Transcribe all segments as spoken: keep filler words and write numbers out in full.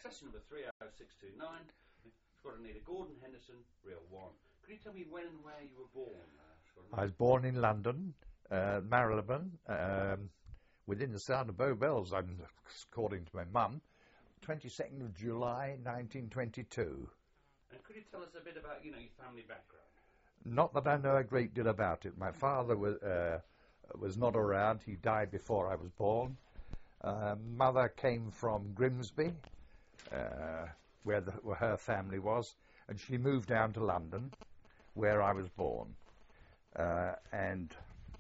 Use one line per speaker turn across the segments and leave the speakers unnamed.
Access number three oh six two nine. Scott Anita Gordon Henderson, real one. Could you tell me when and where you were born? Uh,
I was born in London, uh, Marylebone, um, within the sound of Bow Bells, I'm, according to my mum, twenty-second of July, nineteen twenty-two.
And could you tell us a bit about, you know, your family background?
Not that I know a great deal about it. My father was, uh, was not around. He died before I was born. Uh, mother came from Grimsby, uh, where, the, where her family was, and she moved down to London, where I was born. Uh, and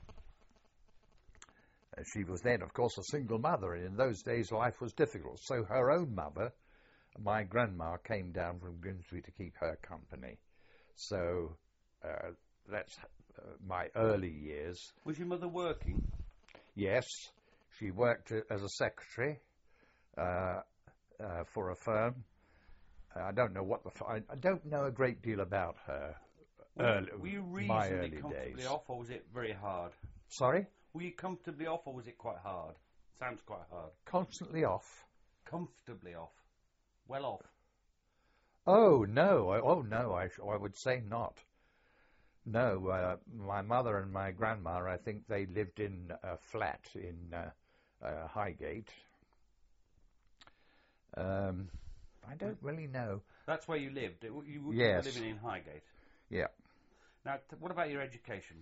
she was then, of course, a single mother, and in those days life was difficult. So her own mother, my grandma, came down from Grimsby to keep her company. So uh, that's uh, my early years.
Was your mother working?
Yes, she worked as a secretary uh, uh, for a firm. I don't know what the f- I, I don't know a great deal about her.
Were,
early,
were you
my
reasonably
early
comfortably
days.
off, or was it very hard?
Sorry?
Were you comfortably off, or was it quite hard? Sounds quite hard.
Constantly off.
Comfortably off. Well off.
Oh no! I, oh no! I, sh- I would say not. No, uh, my mother and my grandma, I think they lived in a flat in uh, uh, Highgate. Um, I don't really know.
That's where you lived. You, you
Yes.
were living in Highgate.
Yeah.
Now, t- what about your education?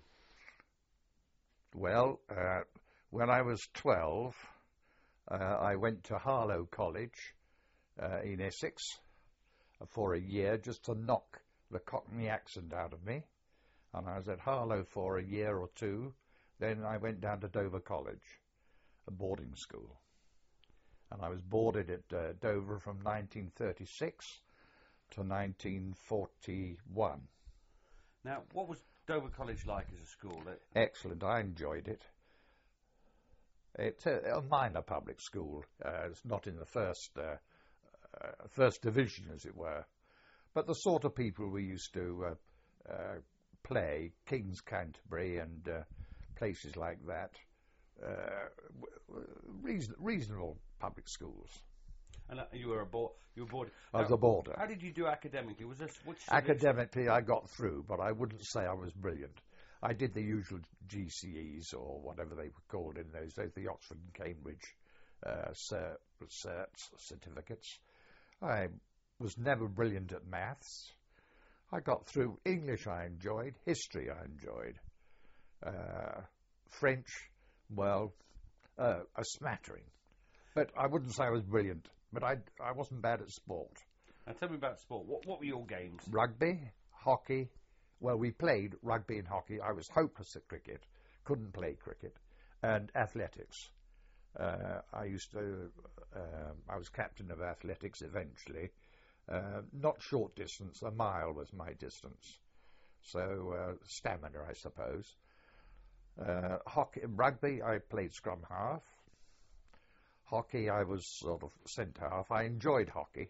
Well, uh, when I was twelve, uh, I went to Harlow College uh, in Essex for a year just to knock the Cockney accent out of me. And I was at Harlow for a year or two. Then I went down to Dover College, a boarding school. And I was boarded at uh, Dover from nineteen thirty-six to nineteen forty-one.
Now, what was Dover College like as a school? It,
Excellent. I enjoyed it. It's a, a minor public school. Uh, it's not in the first uh, uh, first division, as it were. But the sort of people we used to uh, uh, play, King's Canterbury and uh, places like that, uh, reason, reasonable public schools.
and uh, you were a board. You were board.
I was a boarder.
How did you do academically? Was this which
Academically, I got through, but I wouldn't say I was brilliant. I did the usual G C Es, or whatever they were called in those days, the Oxford and Cambridge uh, cert, certs, certificates. I was never brilliant at maths. I got through. English I enjoyed. History I enjoyed. Uh, French, well, uh, a smattering. But I wouldn't say I was brilliant. But I, I wasn't bad at sport.
Now tell me about sport. What, what were your games?
Rugby, hockey. Well, we played rugby and hockey. I was hopeless at cricket. Couldn't play cricket. And athletics. Uh, I used to, uh, I was captain of athletics eventually. Uh, not short distance, a mile was my distance. So, uh, stamina, I suppose. Uh, hockey, rugby, I played scrum half. Hockey, I was sort of centre half. I enjoyed hockey.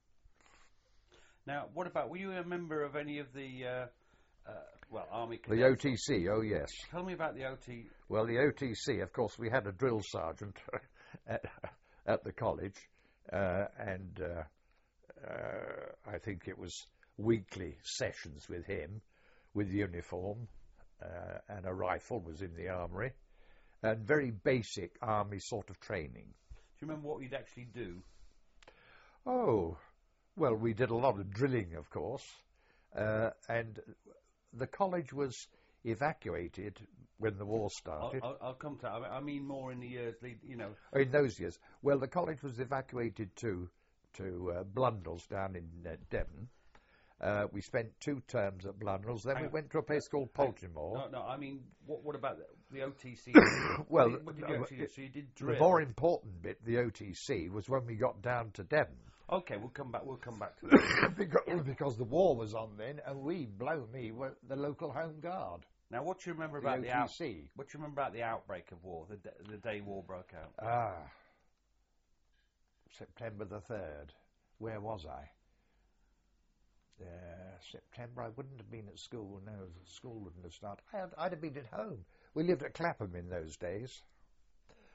Now, what about, were you a member of any of the, uh, uh, well, Army
The
cadets?
O T C, oh yes.
Tell me about the O T.
Well, the O T C, of course, we had a drill sergeant at, at the college, uh, and uh, uh, I think it was weekly sessions with him, with uniform, uh, and a rifle was in the armoury, and very basic army sort of training.
Do you remember what you'd actually do?
Oh, well, we did a lot of drilling, of course, uh, and the college was evacuated when the war started.
I'll, I'll, I'll come to that. I mean more in the years, lead, you know.
In those years. Well, the college was evacuated to to uh, Blundell's down in uh, Devon. Uh, we spent two terms at Blundell's. Then
Hang
we
on.
went to a place called Poltimore.
No, no, I mean, what, what about the, the O T C?
Well,
what did you
uh,
actually do? So you did
the
drill.
more important bit, the O T C, was when we got down to Devon.
Okay, we'll come back. We'll come back to that.
because, because the war was on then, and we, blow me, were the local Home Guard.
Now, what do you remember
The
about the out?
O T C.
What do you remember about the outbreak of war? The, d- the day war broke out.
Ah, September the third. Where was I? Uh, September, I wouldn't have been at school. No, school wouldn't have started. I had, I'd have been at home. We lived at Clapham in those days.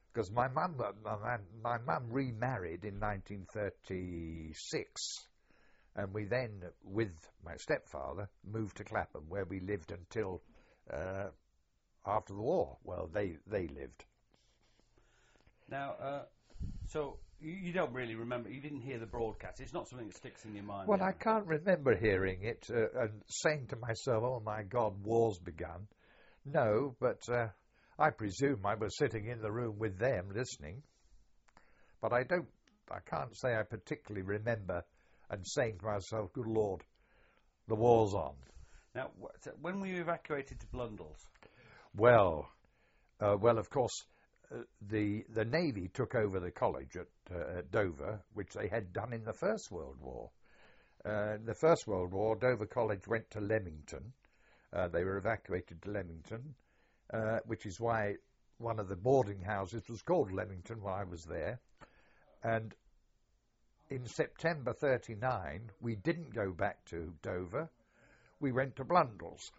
because my mum, my, my mum remarried in nineteen thirty-six, and we then, with my stepfather, moved to Clapham, where we lived until uh, after the war. Well, they they lived.
Now, uh, so you, you don't really remember. You didn't hear the broadcast. It's not something that sticks in your mind.
Well,
yeah?
I can't remember hearing it uh, and saying to myself, "Oh my God, war's begun." No, but uh, I presume I was sitting in the room with them listening. But I don't. I can't say I particularly remember and saying to myself, "Good Lord, the war's on."
Now, wh- so when were you evacuated to Blundell's?
Well, uh, well, of course, uh, the the Navy took over the college at, uh, at Dover, which they had done in the First World War. Uh, in the First World War, Dover College went to Leamington. Uh, they were evacuated to Leamington, uh, which is why one of the boarding houses was called Leamington while I was there. And in September thirty-nine, we didn't go back to Dover. We went to Blundell's.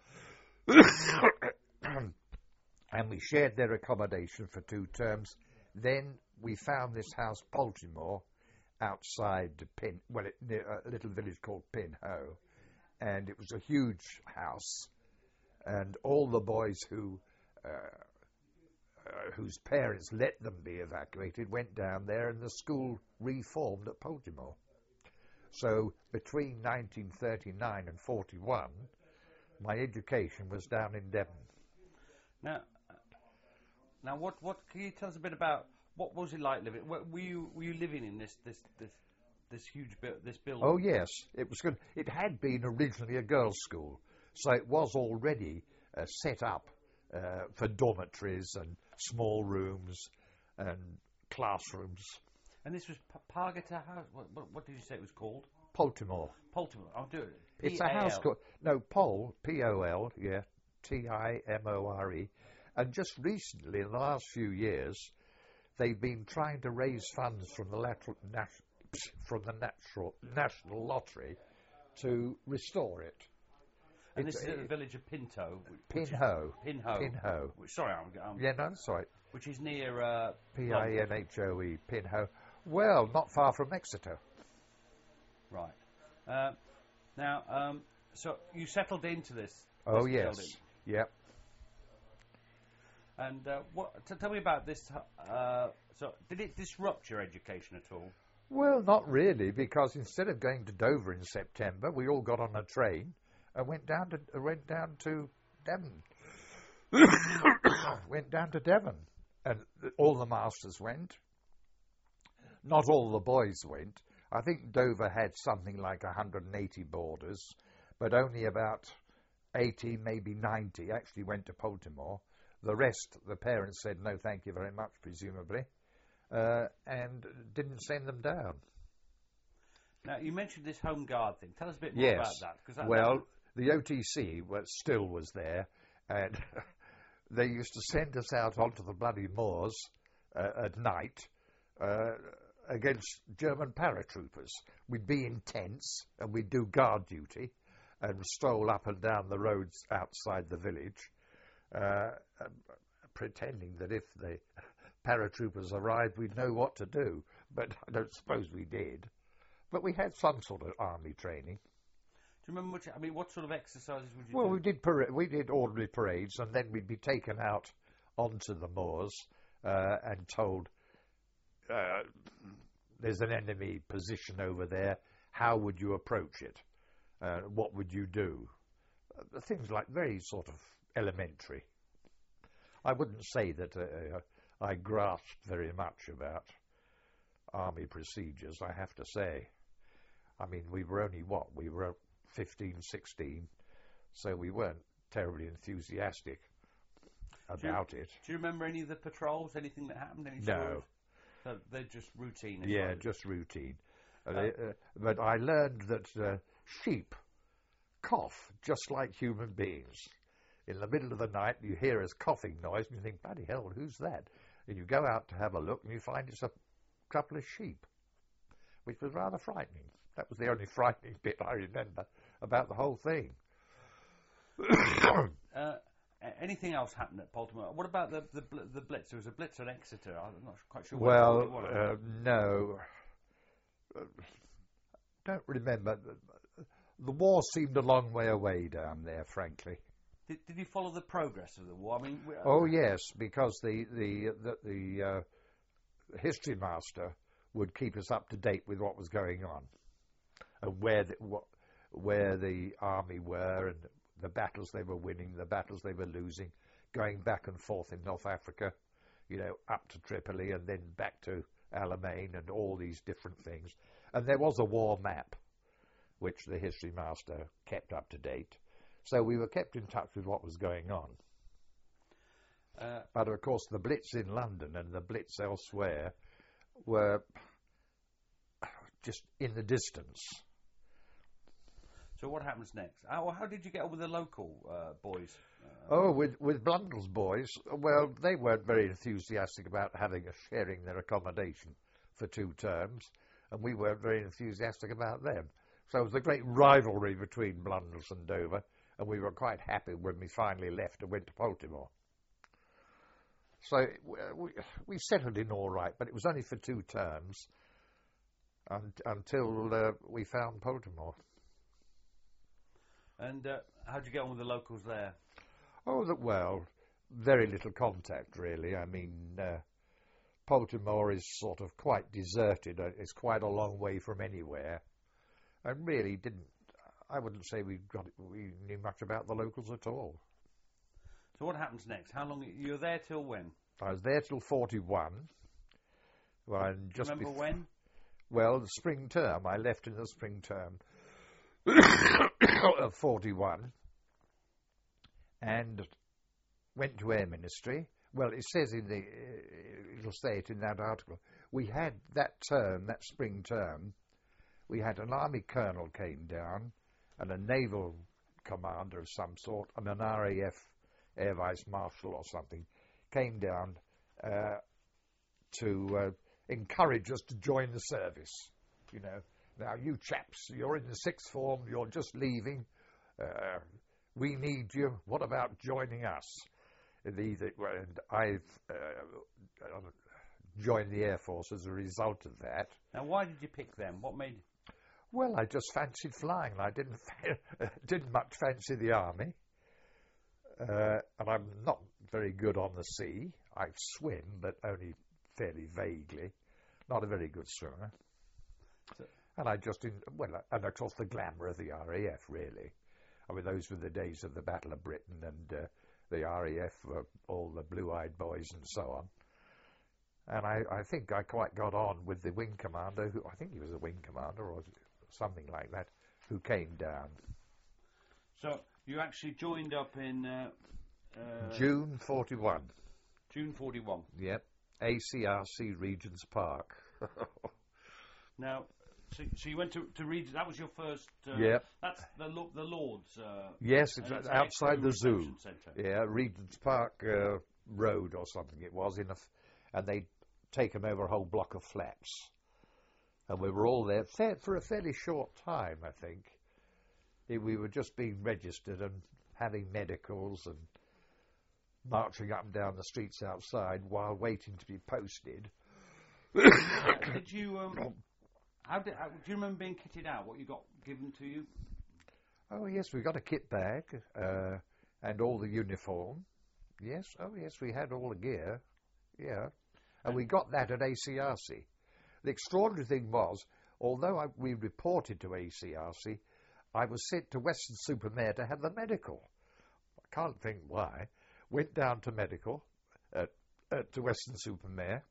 And we shared their accommodation for two terms. Then we found this house, Poltimore, outside Pin, well, it, near a little village called Pinhoe. And it was a huge house. And all the boys who, uh, uh, whose parents let them be evacuated went down there, and the school reformed at Poltimore. So between nineteen thirty-nine and forty-one, my education was down in Devon.
Now, now, what what can you tell us a bit about what was it like living? Were were you were you living in this this this this huge bu- this building?
Oh yes, it was good. It had been originally a girls' school, so it was already uh, set up uh, for dormitories and small rooms and classrooms.
And this was P- Pargata House. What, what, what did you say it was called?
Poltimore.
Poltimore. I'll do it.
It's a house called no Pol P O L yeah T I M O R E, and just recently in the last few years, they've been trying to raise funds from the lateral, nat- from the natural, national lottery to restore it.
And
It-
this is at the
it-
village of Pinto. which is-
Pinhoe.
Pinhoe.
Pinhoe.
Which, sorry, I'm, I'm,
Yeah, no, that's right.
which is near uh,
P I N H O E, Pinhoe. Well, not far from Exeter.
Right. Uh, now, um, so you settled into this.
Oh,
this
yes.
building.
Yep.
And uh, what? T- tell me about this. Uh, so, did it disrupt your education at all?
Well, not really, because instead of going to Dover in September, we all got on a train and went down to uh, went down to Devon. went down to Devon, and all the masters went. Not all the boys went. I think Dover had something like one hundred eighty boarders, but only about eighty, maybe ninety, actually went to Poltimore. The rest, the parents said, no, thank you very much, presumably, uh, and didn't send them down.
Now, you mentioned this Home Guard thing. Tell us a bit more
Yes.
about that. 'Cause that,
Well,
that,
the O T C was, still was there, and they used to send us out onto the bloody moors uh, at night uh, against German paratroopers. We'd be in tents, and we'd do guard duty and stroll up and down the roads outside the village, uh, pretending that if the paratroopers arrived, we'd know what to do. But I don't suppose we did. But we had some sort of army training.
do you remember which? I mean, what sort of exercises would you
Well,
do?
we did para- we did ordinary parades, and then we'd be taken out onto the moors uh, and told, uh, "There's an enemy position over there. How would you approach it? Uh, what would you do?" Uh, things like very sort of elementary. I wouldn't say that uh, I grasped very much about army procedures, I have to say. I mean, we were only what? We were fifteen, sixteen, so we weren't terribly enthusiastic about it.
Do you remember any of the patrols? Anything that happened? Any
No.
stories? So they're just routine. as
Yeah,
well.
just routine. Uh,
Uh,
they, uh, but I learned that uh, sheep cough just like human beings. In the middle of the night, you hear a coughing noise, and you think, bloody hell, who's that? And you go out to have a look, and you find it's a couple of sheep, which was rather frightening. That was the only frightening bit I remember about the whole thing.
Uh, anything else happened at Poltimore? What about the the, bl- the Blitz? There was a Blitz at Exeter. I'm not quite sure. What
Well,
it was.
uh, no. Uh, don't remember. The war seemed a long way away down there, frankly.
Did, did you follow the progress of the war? I mean, we, uh,
Oh yes, because the the the, the uh, history master would keep us up to date with what was going on and where the, what, where the army were and the battles they were winning, the battles they were losing, going back and forth in North Africa, you know, up to Tripoli and then back to Alamein and all these different things. And there was a war map, which the history master kept up to date. So we were kept in touch with what was going on.
uh,
But of course the Blitz in London and the Blitz elsewhere were just in the distance.
so what happens next? How, how did you get on with the local uh, boys? Uh,
Oh, with with Blundell's boys, well, they weren't very enthusiastic about having us sharing their accommodation for two terms, and we weren't very enthusiastic about them. So it was a great rivalry between Blundell's and Dover, and we were quite happy when we finally left and went to Poltimore. So we, we settled in all right, but it was only for two terms un, until uh, we found Poltimore.
and uh, how did you get on with the locals there?
Oh, that well, very little contact, really. I mean, uh, Poltimore is sort of quite deserted. Uh, It's quite a long way from anywhere. And really didn't, I wouldn't say we got we knew much about the locals at all.
So what happens next? How long you're there till when?
I was there till forty-one. Well, and
Do you
just
remember
bef-
when?
Well, the spring term. I left in the spring term of forty-one and went to Air Ministry. Well, it says in the, uh, it'll say it in that article. We had that term, that spring term, we had an army colonel came down and a naval commander of some sort and an R A F air vice marshal or something came down uh, to uh, encourage us to join the service. You know, now you chaps, you're in the sixth form, you're just leaving. Uh, we need you. What about joining us? The, the, and I've uh, joined the Air Force as a result of that.
Now, why did you pick them? What made?
Well, I just fancied flying. I didn't didn't much fancy the army, uh, and I'm not very good on the sea. I swim, but only fairly vaguely. Not a very good swimmer.
So,
and I just didn't. Well, and of course the glamour of the R A F, really. I mean, those were the days of the Battle of Britain, and uh, the R A F were all the blue-eyed boys and so on. And I, I think I quite got on with the wing commander, who I think he was a wing commander or something like that, who came down.
so you actually joined up in uh, uh,
June forty-one.
June forty-one.
Yep. A C R C Regent's Park.
Now, so, so you went to to Regents. That was your first. Uh,
Yep.
That's the lo- the Lords. Uh,
Yes,
and
it's
it's
outside
Expo
the zoo.
Reception Centre.
Yeah, Regent's Park uh, Road or something it was, in a f- and they'd taken over a whole block of flats. And we were all there fa- for a fairly short time, I think. It, we were just being registered and having medicals and marching up and down the streets outside while waiting to be posted.
Uh, did you? Um, how did? How, do you remember being kitted out? What you got given to you?
Oh, yes, we got a kit bag uh, and all the uniform. Yes, oh, yes, we had all the gear. Yeah. And we got that at A C R C. The extraordinary thing was, although I, we reported to A C R C, I was sent to Weston-super-Mare to have the medical. I can't think why. Went down to medical, uh, uh, to Weston-super-Mare,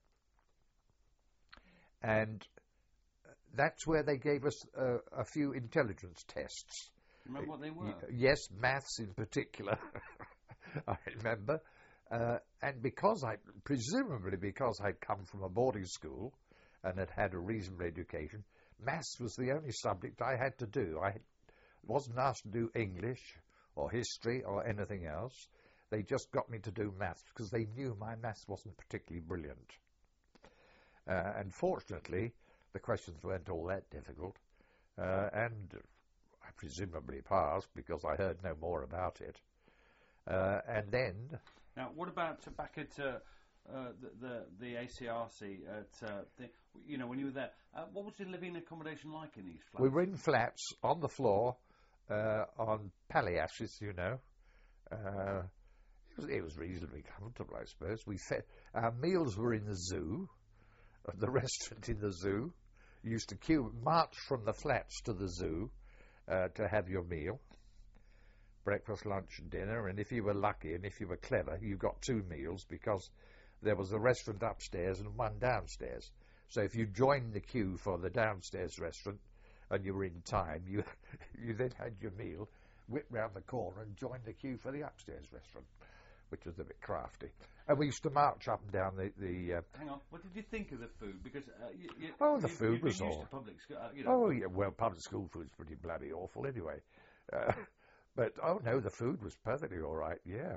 and that's where they gave us uh, a few intelligence tests.
Remember what they were?
Y- Yes, maths in particular, I remember. Uh, and because I, presumably because I'd come from a boarding school and had had a reasonable education, maths was the only subject I had to do. I wasn't asked to do English or history or anything else. They just got me to do maths because they knew my maths wasn't particularly brilliant. Uh, and fortunately, the questions weren't all that difficult. Uh, and I presumably passed because I heard no more about it. Uh, and then...
Now, what about uh, back at uh, uh, the, the the A C R C? At uh, the, you know, when you were there, uh, what was the living accommodation like in these flats?
We were in flats on the floor, uh, on palliasses, you know. Uh, it, was, it was reasonably comfortable, I suppose. We fed, our meals were in the zoo, at the restaurant in the zoo. You used to queue, march from the flats to the zoo uh, to have your meal. Breakfast, lunch and dinner, and if you were lucky and if you were clever, you got two meals because there was a restaurant upstairs and one downstairs. So if you joined the queue for the downstairs restaurant and you were in time, you you then had your meal, whipped round the corner and joined the queue for the upstairs restaurant, which was a bit crafty. And we used to march up and down the... the uh,
Hang on, what did you think of the food? Because uh, you, you,
oh, the
you,
food
you've
was
been used
all...
to public school, uh, you know.
Oh, yeah, well, public school food's pretty bloody awful anyway. Uh, But, oh, no, the food was perfectly all right, yeah.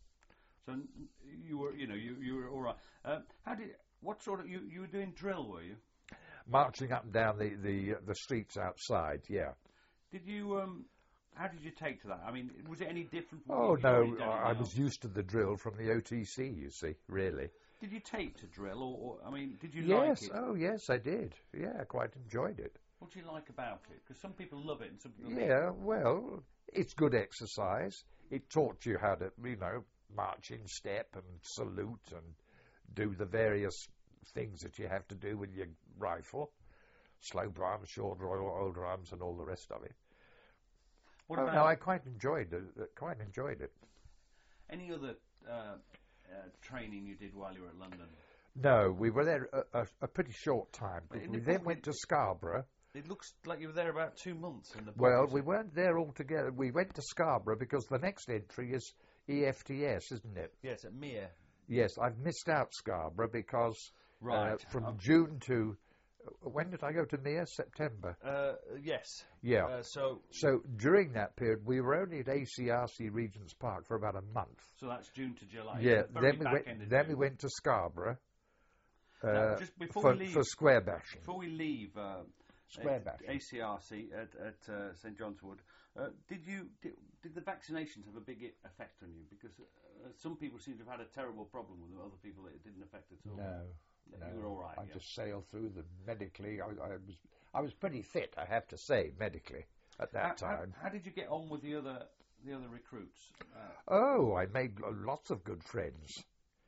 So you were, you know, you, you were all right. Uh, how did, what sort of, you, you were doing drill, were you?
Marching up and down the, the, the streets outside, yeah.
Did you, um, how did you take to that? I mean, was it any different from
Oh,
what you'd
no,
already done
I
now?
was used to the drill from the O T C, you see, really.
Did you take to drill, or, or I mean, did you
Yes,
like it?
oh, yes, I did. Yeah, I quite enjoyed it.
What do you like about it? Because some people love it and some people
Yeah, well, it's good exercise. It taught you how to, you know, march in step and salute and do the various things that you have to do with your rifle. Slow arms, short old arms and all the rest of it.
What
oh,
about
no, I quite enjoyed it. uh, Quite enjoyed it.
any other uh, uh, training you did while you were at London?
No, we were there a, a, a pretty short time.
But in
We
the
then
book
went
it-
to Scarborough.
It looks like you were there about two months in the book.
Well,
is
we
it?
weren't there all together. We went to Scarborough because the next entry is E F T S, isn't it?
Yes, at Mere.
Yes, I've missed out Scarborough because
Right.
uh, from
Um,
June to... When did I go to Mere? September.
Uh, yes.
Yeah.
Uh, so,
So during that period, we were only at A C R C Regent's Park for about a month.
so that's June to July.
yeah,
The very
then we
back
went.
end of
Then
June.
we went to Scarborough uh,
Now, just before
for,
we leave-
for square bashing.
Before we leave uh,
Square
at
bashing.
A C R C at, at uh, St John's Wood, uh, did you did, did the vaccinations have a big i- effect on you? Because uh, some people seem to have had a terrible problem with them. Other people it didn't affect at all.
No,
Yeah,
no.
you were all right.
I
yeah.
just sailed through them medically. I, I was I was pretty fit, I have to say, medically at that
how, how-
time.
How, did you get on with the other the other recruits? Uh,
Oh, I made lo- lots of good friends.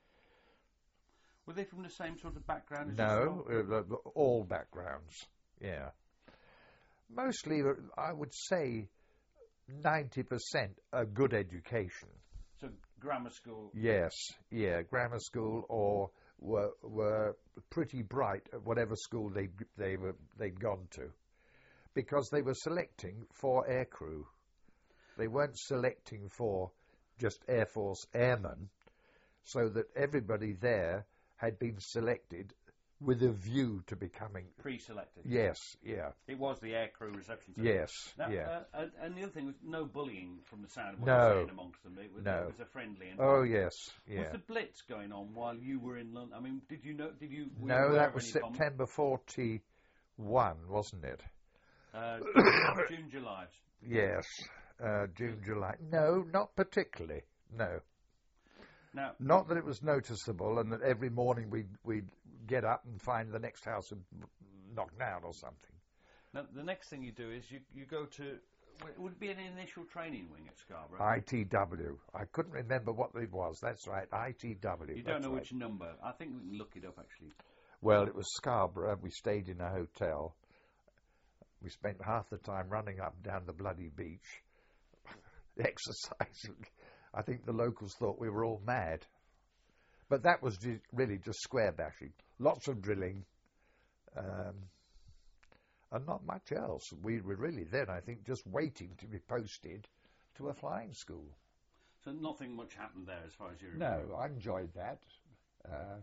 were they from the same sort of background as
No,
yourself?
uh, the- all backgrounds. Yeah, mostly uh, I would say ninety percent a good education.
So grammar school.
Yes, yeah, grammar school or were were pretty bright at whatever school they they were they'd gone to, because they were selecting for aircrew. They weren't selecting for just Air Force airmen, so that everybody there had been selected with a view to becoming.
Pre-selected.
Yes, yeah,
It was the aircrew reception centre.
yes,
Now,
yeah.
uh, and, and the other thing was no bullying from the sound of what
No.
you're saying amongst them. It was,
No.
it was a friendly
Oh
environment.
yes,
Was
yeah.
the Blitz going on while you were in London? I mean, did you know? Did you? were you
No,
aware
that
of
was
any bombs?
September forty-one, wasn't it?
Uh, June, July.
Yes, uh, June, July. No, not particularly. No,
Now,
not that it was noticeable, and that every morning we'd we'd get up and find the next house had knocked down or something.
now, the next thing you do is you you go to. It would be an initial training wing at Scarborough.
I T W. I couldn't remember what it was. That's right, I T W.
you don't
that's
know
right.
which number. I think we can look it up actually.
Well, it was Scarborough. We stayed in a hotel. We spent half the time running up and down the bloody beach, exercising. I think the locals thought we were all mad. But that was ju- really just square bashing. Lots of drilling, um, and not much else. We were really then, I think, just waiting to be posted to a flying school.
So nothing much happened there as far as you
No,
remember.
I enjoyed that. Uh,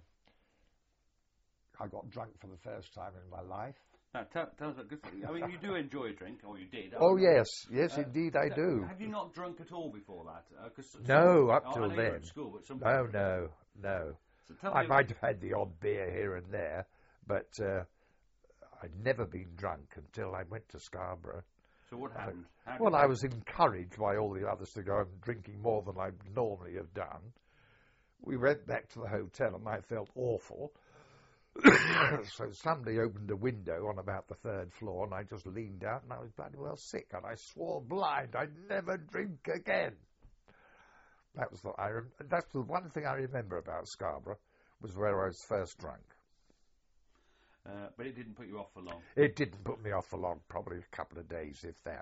I got drunk for the first time in my life.
Now, tell, tell us. Cause, I mean, you do enjoy a drink, or you did. I
Oh,
don't know.
yes. Yes,
Uh,
indeed, I
Now,
do.
Have you not drunk at all before that? Uh, 'cause some-
No, up
oh, I
till
know you were
then.
at school, but some
No, no, no.
So tell
I
me,
might have had the odd beer here and there, but uh, I'd never been drunk until I went to Scarborough.
So what happened? How did
Well,
that-
I was encouraged by all the others to go and drinking more than I normally have done. We went back to the hotel and I felt awful. So somebody opened a window on about the third floor and I just leaned out and I was bloody well sick and I swore blind I'd never drink again. That was the, I, rem- that's the one thing I remember about Scarborough was where I was first drunk.
Uh, but it didn't put you off for long.
It didn't put me off for long, probably a couple of days, if that.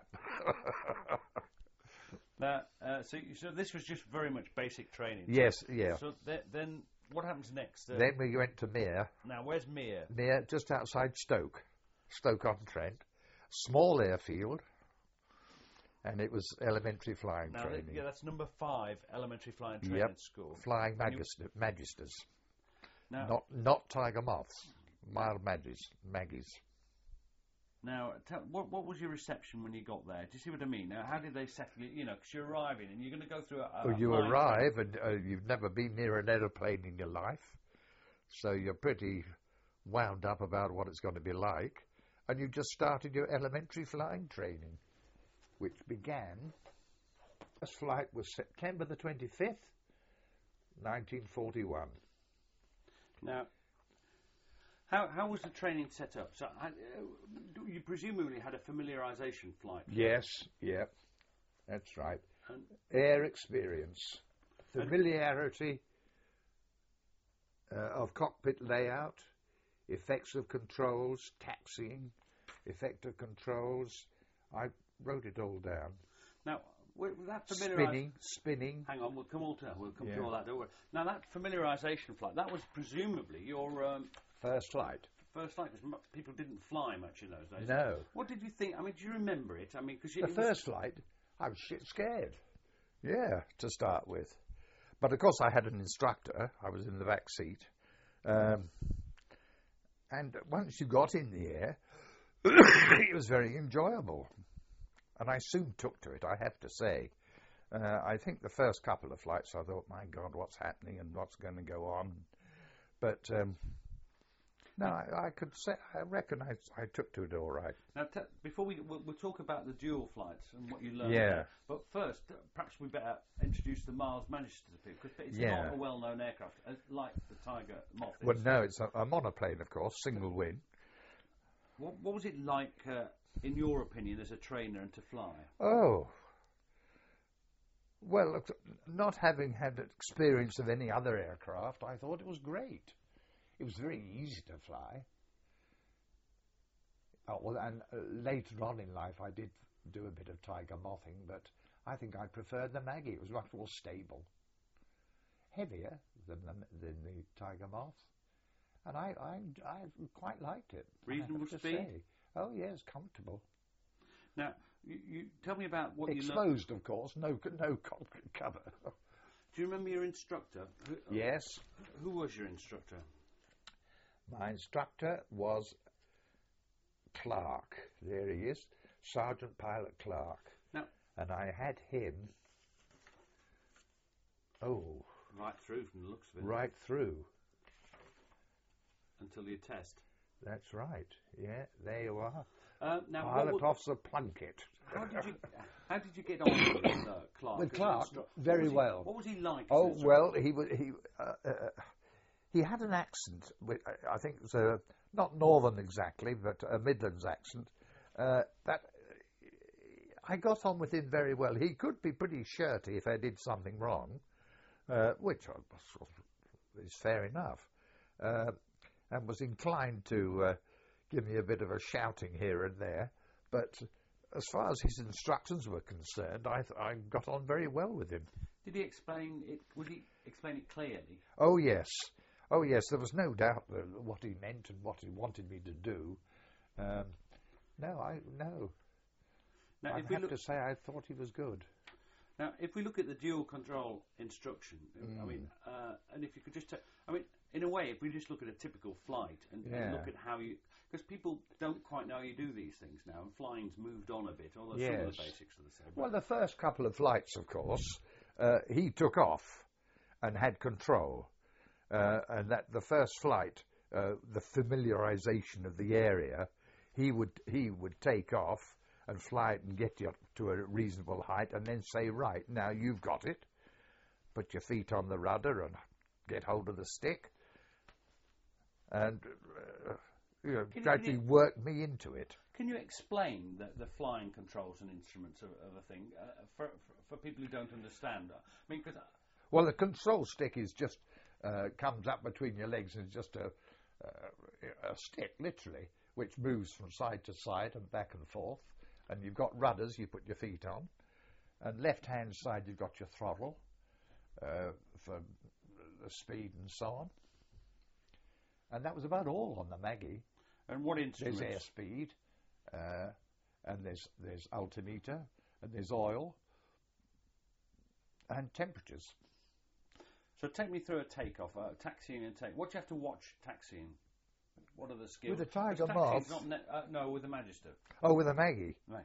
Now, uh, so, you- so this was just very much basic training.
Yes, yeah.
So th- then what happens next? Uh,
Then we went to Mere,
now, where's Mere?
Mere just outside Stoke, Stoke-on-Trent, small airfield, and it was elementary flying
Now, th-
training.
yeah, that's number five, elementary flying training
Yep.
school.
Flying
And you-
magister, magisters,
Now,
not not tiger moths, mild magis, maggies.
now tell, what, what was your reception when you got there? Do you see what I mean? Now, how did they settle you? You know, because you're arriving and you're going to go through a. a
Well, you
flying
arrive and uh, you've never been near an aeroplane in your life, so you're pretty wound up about what it's going to be like, and you just started your elementary flying training, which began. This flight was September the twenty-fifth, nineteen forty-one.
Now, how how was the training set up? So, I, uh, you presumably had a familiarisation flight.
Yes, yeah, that's right.
And,
Air experience,
And-
familiarity uh, of cockpit layout, effects of controls, taxiing, effect of controls. I wrote it all down.
now, with that familiarisation.
Spinning, spinning.
Hang on, we'll come all to we'll come
Yeah.
to all that. Don't worry. Now that familiarisation flight, that was presumably your um,
First flight.
first flight because m- people didn't fly much in those days.
No.
What did you think? I mean, do you remember it? I mean, because
The first flight, I was shit scared. Yeah, to start with. But of course I had an instructor. I was in the back seat. Um, and once you got in the air, it was very enjoyable. And I soon took to it, I have to say. Uh, I think the first couple of flights I thought, my God, what's happening and what's going to go on. But um, no, I, I could say, I reckon I, I took to it all right.
Now, t- before we we'll, we'll talk about the dual flights and what you learned.
Yeah.
there. But first, uh, perhaps we better introduce the Mars Magister to people because it's
Yeah.
not a well-known aircraft, uh, like the Tiger Moth. is.
Well, no, it's a, a monoplane, of course, single wing.
What, what was it like, uh, in your opinion, as a trainer and to fly?
Oh. Well, look, not having had experience of any other aircraft, I thought it was great. It was very easy to fly. Oh, well, and uh, later on in life, I did do a bit of tiger mothing, but I think I preferred the Maggie. It was much more stable, heavier than the, than the tiger moth, and I, I, I quite liked it. I have
Reasonable
to
speed?
say. Oh yes, comfortable.
Now, you, you tell me about what you learned.
Exposed, of course, no no cockpit cover.
Do you remember your instructor? Who,
Yes,
Who was your instructor?
my instructor was Clark. There he is, Sergeant Pilot Clark.
Now,
And I had him, oh,
right through from the looks of it
right through.
until your test.
That's right. Yeah, there you are.
Uh, now, what
Pilot
was-
Officer Plunkett.
how did you how did you get on with uh, Clark?
With
as an
Clark,
instru-
very
what was he-
well.
What was he like? as
Oh
an instructor?
well, he was he uh, uh, he had an accent. Which I- I think it was a, not northern exactly, but a Midlands accent. Uh, that I got on with him very well. He could be pretty shirty if I did something wrong, uh, which is fair enough, uh, and was inclined to uh, give me a bit of a shouting here and there. But as far as his instructions were concerned, I, th- I got on very well with him.
Did he explain it? Would he explain it clearly?
Oh yes, oh yes. There was no doubt that what he meant and what he wanted me to do. Um, no, I no.
Now,
I
if we
have
look,
to say I thought he was good.
now, if we look at the dual control instruction, I
Mm.
mean, uh, and if you could just, ta- I mean, in a way, if we just look at a typical flight and, and
Yeah.
look at how you, because people don't quite know how you do these things now, and flying's moved on a bit, although some of
Yes.
the basics are the same.
Well, the first couple of flights, of course, uh, he took off and had control, uh, and that the first flight, uh, the familiarisation of the area, he would he would take off and fly it and get you to a reasonable height, and then say, right, now you've got it. Put your feet on the rudder and get hold of the stick, and uh, you know,
Can you-
gradually
can you-
work me into it.
Can you explain the, the flying controls and instruments of, of a thing uh, for, for for people who don't understand? I mean, because
Well, the control stick is just uh, comes up between your legs and it's just a, uh, a stick, literally, which moves from side to side and back and forth. And you've got rudders you put your feet on, and left-hand side you've got your throttle uh, for the speed and so on. And that was about all on the Maggie.
and what
There's
instruments?
airspeed, uh, and there's there's altimeter, and there's oil, and temperatures.
So take me through a takeoff, uh, taxiing and take. What do you have to watch taxiing? What are the skills?
With a Tiger
Because taxiing's
Moth-
not ne- uh, no, with the Magister.
Oh, with a Maggie.
Right.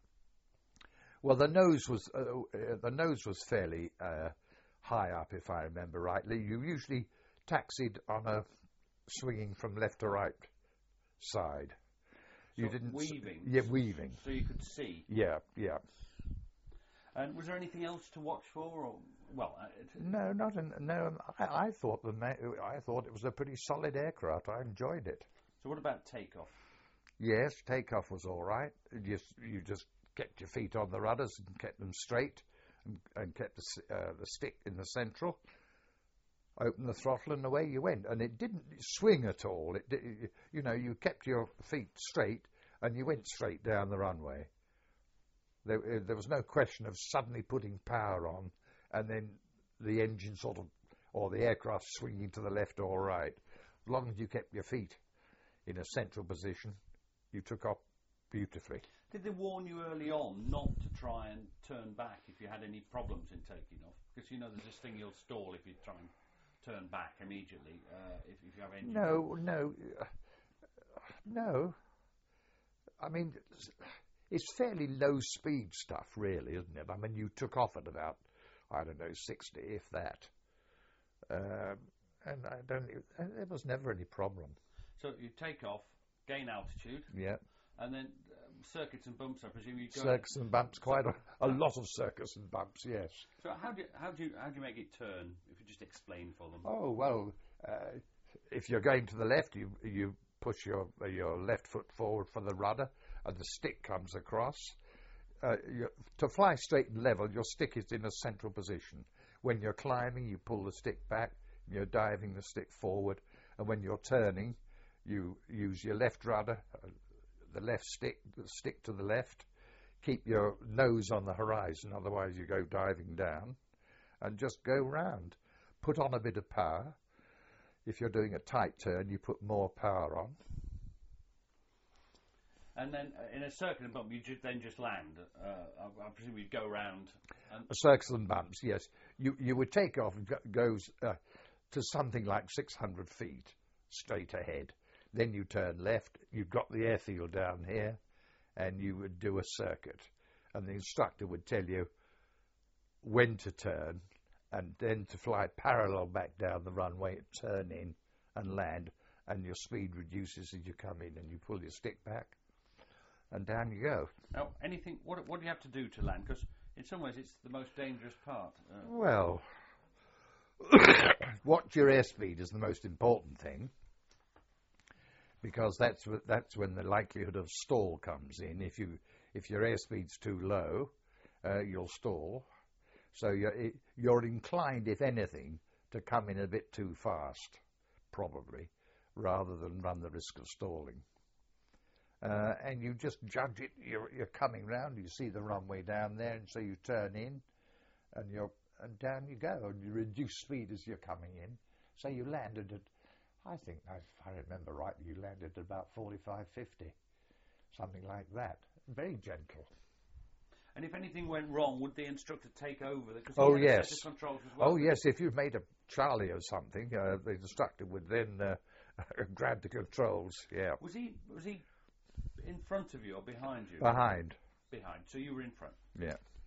Well, the nose was uh, uh, the nose was fairly uh, high up, if I remember rightly. You usually taxied on a swinging from left to right side. You
So
didn't s-
weaving.
Yeah, weaving.
So you could see.
Yeah, yeah.
And was there anything else to watch for? Or well, uh, it,
No, not in, no. I, I thought the Ma- I thought it was a pretty solid aircraft. I enjoyed it.
so what about takeoff?
Yes, takeoff was all right. You just, you just kept your feet on the rudders and kept them straight, and, and kept the, s- uh, the stick in the central. Open the throttle and away you went, and it didn't swing at all. It, di- you know, you kept your feet straight and you went straight down the runway. There, uh, there was no question of suddenly putting power on and then the engine sort of, or the aircraft swinging to the left or right. As long as you kept your feet in a central position, you took off beautifully.
Did they warn you early on not to try and turn back if you had any problems in taking off? Because you know there's this thing you'll stall if you try and turn back immediately uh, if, if you have engine.
No, no, uh, no. I mean, it's- it's fairly low speed stuff, really, isn't it? I mean, you took off at about, I don't know, sixty, if that. Um, and I don't. And there was never any problem.
So you take off, gain altitude,
Yeah,
and then um, circuits and bumps. I presume you go.
circus and bumps, quite a, a lot of circus and bumps. Yes.
So how do you, how do you how do you make it turn? If you just explain for them.
Oh well, uh, if you're going to the left, you you push your your left foot forward for the rudder, and the stick comes across. Uh, you, to fly straight and level, your stick is in a central position. When you're climbing, you pull the stick back. You're diving the stick forward, and when you're turning, you use your left rudder, uh, the left stick, the stick to the left. Keep your nose on the horizon, otherwise you go diving down, and just go round. Put on a bit of power. If you're doing a tight turn, you put more power on.
And then uh, in a circuit and bump, you ju- then just land. Uh, I, I presume you'd go round. And
Circles and bumps, yes. You you would take off, go, goes uh, to something like six hundred feet straight ahead. Then you turn left. You've got the airfield down here, and you would do a circuit. And the instructor would tell you when to turn, and then to fly parallel back down the runway, turn in and land, and your speed reduces as you come in, and you pull your stick back, and down you go.
now, anything? What what do you have to do to land? Because in some ways, it's the most dangerous part. Uh,
Well, watch your airspeed is the most important thing, because that's wh- that's when the likelihood of stall comes in. If you if your airspeed's too low, uh, you'll stall. So you're i- you're inclined, if anything, to come in a bit too fast, probably, rather than run the risk of stalling. Uh, and you just judge it. You're you're coming round. You see the runway down there, and so you turn in, and you're and down you go, and you reduce speed as you're coming in. So you landed at, I think, if I remember rightly, you landed at about forty-five, fifty, something like that. Very gentle.
and if anything went wrong, would the instructor take over? Because
Oh,
he had a set
yes.
of controls as well.
Oh yes, if you've made a Charlie or something, uh, the instructor would then uh, grab the controls. Yeah,
Was he was he in front of you or behind you?
behind.
Behind. So you were in front.
Yeah.